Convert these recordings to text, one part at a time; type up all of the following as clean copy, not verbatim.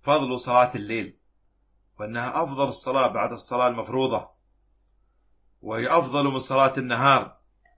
فضل صلاة الليل، وأنها أفضل الصلاة بعد الصلاة المفروضة، وهي أفضل من صلاة النهار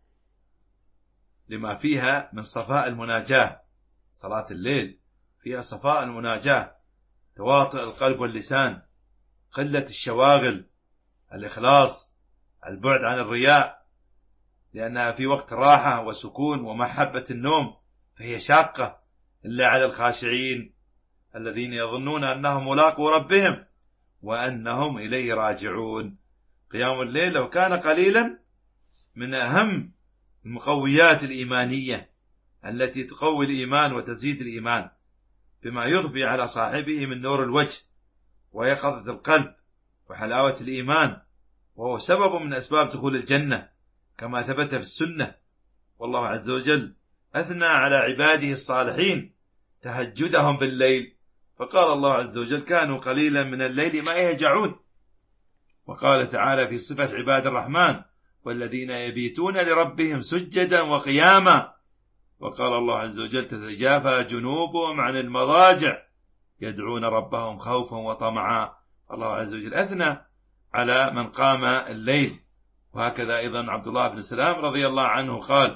لما فيها من صفاء المناجاة. صلاة الليل فيها صفاء المناجاة، تواطؤ القلب واللسان، قلة الشواغل، الإخلاص، البعد عن الرياء، لأنها في وقت راحة وسكون ومحبة النوم، فهي شاقة إلا على الخاشعين الذين يظنون أنهم ملاقوا ربهم وأنهم إليه راجعون. قيام الليل لو كان قليلا من أهم المقويات الإيمانية التي تقوي الإيمان وتزيد الإيمان، بما يضفي على صاحبه من نور الوجه ويقظة القلب وحلاوة الإيمان، وهو سبب من أسباب دخول الجنة كما ثبت في السنة. والله عز وجل أثنى على عباده الصالحين تهجدهم بالليل، فقال الله عز وجل: كانوا قليلا من الليل ما يهجعون. وقال تعالى في صفة عباد الرحمن: والذين يبيتون لربهم سجدا وقياما. وقال الله عز وجل: تتجافى جنوبهم عن المضاجع يدعون ربهم خوفا وطمعا. الله عز وجل أثنى على من قام الليل. وهكذا أيضا عبد الله بن سلام رضي الله عنه قال: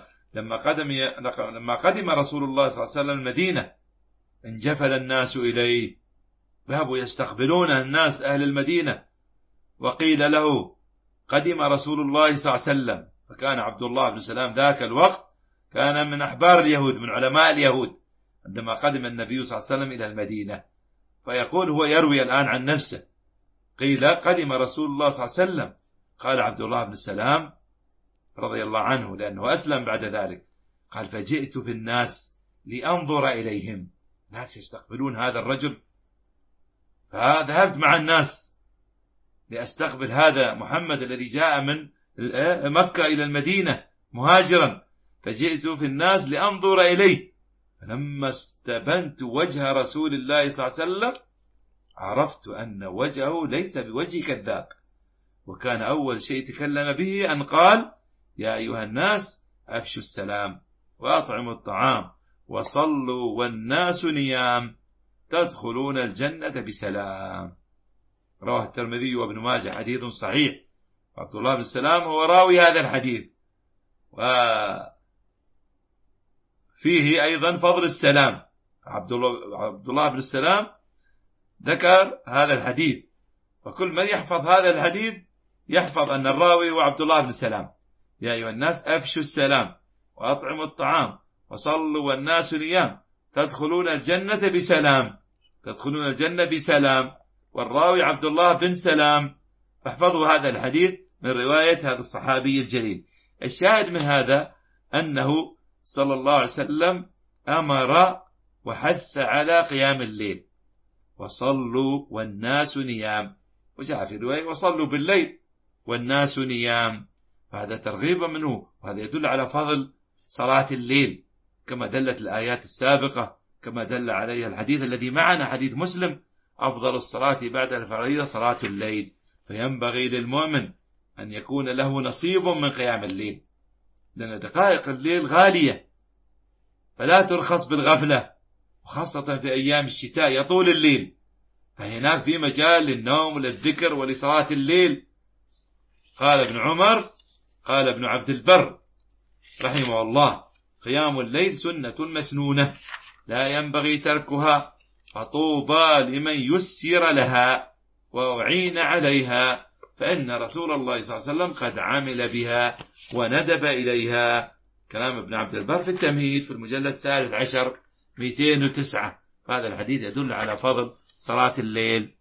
لما قدم رسول الله صلى الله عليه وسلم المدينة انجفل الناس إليه، ذهبوا يستقبلون الناس أهل المدينة، وقيل له: قدم رسول الله صلى الله عليه وسلم. فكان عبد الله بن سلام ذاك الوقت كان من أحبار اليهود، من علماء اليهود، عندما قدم النبي صلى الله عليه وسلم إلى المدينة، فيقول هو يروي الآن عن نفسه: قيل قدم رسول الله صلى الله عليه وسلم. قال عبد الله بن سلام رضي الله عنه لأنه أسلم بعد ذلك، قال: فجئت في الناس لأنظر إليهم، ناس يستقبلون هذا الرجل، فذهبت مع الناس لأستقبل هذا محمد الذي جاء من مكة إلى المدينة مهاجرا، فجئت في الناس لأنظر إليه، فلما استبنت وجه رسول الله صلى الله عليه وسلم عرفت أن وجهه ليس بوجه كذاب. وكان أول شيء تكلم به أن قال: يا أيها الناس أفشوا السلام وأطعموا الطعام وصلوا والناس نيام تدخلون الجنة بسلام. رواه الترمذي وابن ماجه، حديث صحيح. عبد الله بن سلام هو راوي هذا الحديث، وفيه أيضا فضل السلام. عبد الله بن سلام ذكر هذا الحديث، فكل من يحفظ هذا الحديث يحفظ أن الراوي هو عبد الله بن سلام. يا أيها الناس أفشوا السلام وأطعموا الطعام وصلوا والناس نيام تدخلون الجنة بسلام، تدخلون الجنة بسلام، والراوي عبد الله بن سلام. فاحفظوا هذا الحديث من رواية هذا الصحابي الجليل. الشاهد من هذا أنه صلى الله عليه وسلم أمر وحث على قيام الليل، وصلوا والناس نيام، وجاء في رواية وصلوا بالليل والناس نيام، فهذا ترغيب منه، وهذا يدل على فضل صلاة الليل كما دلت الآيات السابقة، كما دل عليها الحديث الذي معنا، حديث مسلم: أفضل الصلاة بعد الفريضة صلاة الليل. فينبغي للمؤمن أن يكون له نصيب من قيام الليل، لأن دقائق الليل غالية فلا ترخص بالغفلة، وخاصة في أيام الشتاء يطول الليل، فهناك في مجال للنوم وللذكر ولصلاة الليل. قال ابن عمر، قال ابن عبد البر رحمه الله: قيام الليل سنة مسنونة لا ينبغي تركها، فطوبى لمن يسر لها وأعين عليها، فإن رسول الله صلى الله عليه وسلم قد عمل بها وندب إليها. كلام ابن عبد البر في التمهيد في المجلد 13 209. هذا الحديث يدل على فضل صلاة الليل.